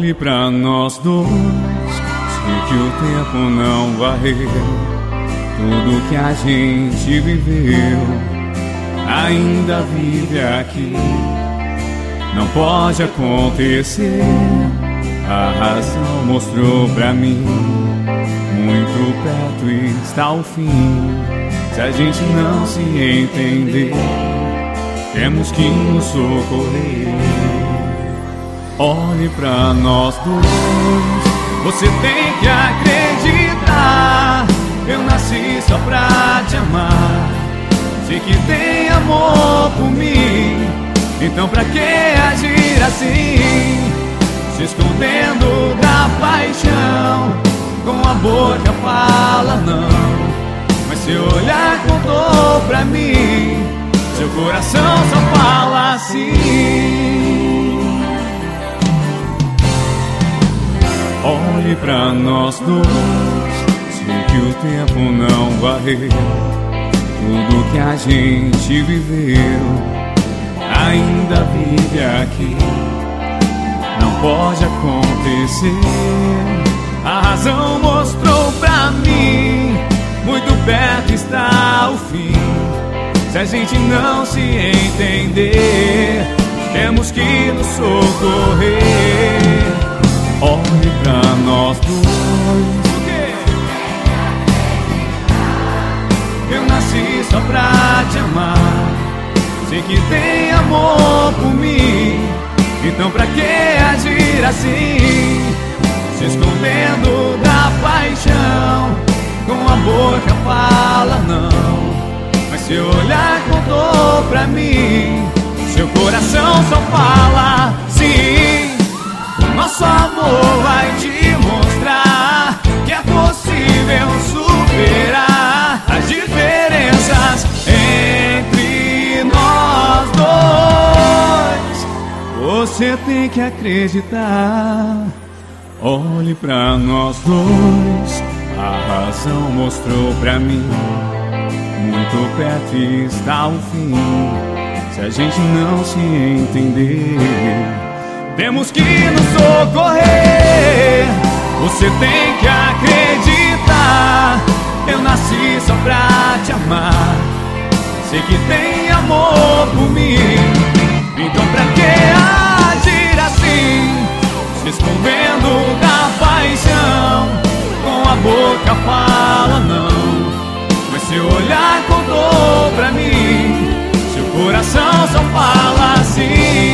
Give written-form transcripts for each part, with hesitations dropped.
Olhe pra nós dois, sei que o tempo não varreu tudo que a gente viveu, ainda vive aqui. Não pode acontecer, a razão mostrou pra mim. Muito perto está o fim. Se a gente não se entender, temos que nos socorrer. Olhe pra nós dois, você tem que acreditar. Eu nasci só pra te amar, sei que tem amor por mim. Então pra que agir assim, se escondendo da paixão? Com a boca fala não, mas seu olhar contou pra mim. Seu coração só fala assim. Olhe pra nós dois, sei que o tempo não varreu tudo que a gente viveu, ainda vive aqui. Não pode acontecer, a razão mostrou pra mim. Muito perto está o fim. Se a gente não se entender, temos que nos socorrer. Olhe pra nós dois, eu nasci só pra te amar, sei que tem amor por mim. Então pra que agir assim, se escondendo da paixão? Com a boca fala não, mas seu olhar contou pra mim. Seu coração só fala sim. O nosso amor vai te mostrar que é possível superar as diferenças entre nós dois. Você tem que acreditar. Olhe pra nós dois, a razão mostrou pra mim. Muito perto está o fim. Se a gente não se entender, temos que nos socorrer. Você tem que acreditar. Eu nasci só pra te amar, sei que tem amor por mim. Então pra que agir assim, se escondendo da paixão? Com a boca fala não, mas seu olhar contou pra mim. Seu coração só fala assim.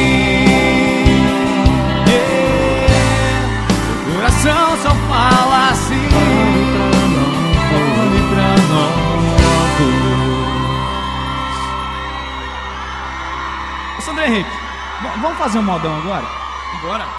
Seu coração só fala assim. Olhe pra nós dois. Sandro Henrique, vamos fazer um modão agora? Bora.